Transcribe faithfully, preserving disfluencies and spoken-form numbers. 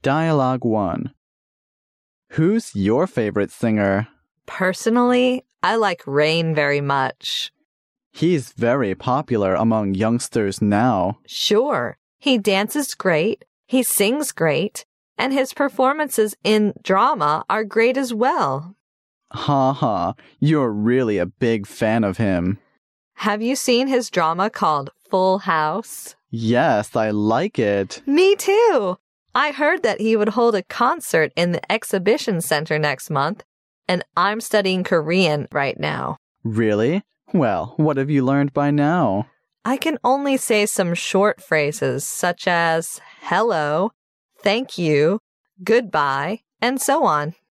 Dialogue one. Who's your favorite singer? Personally, I like Rain very much. He's very popular among youngsters now. Sure, he dances great, he sings great, and his performances in drama are great as well. Ha ha, you're really a big fan of him. Have you seen his drama called Full House? Yes, I like it. Me too. I heard that he would hold a concert in the exhibition center next month, and I'm studying Korean right now. Really? Well, what have you learned by now? I can only say some short phrases such as hello, thank you, goodbye, and so on.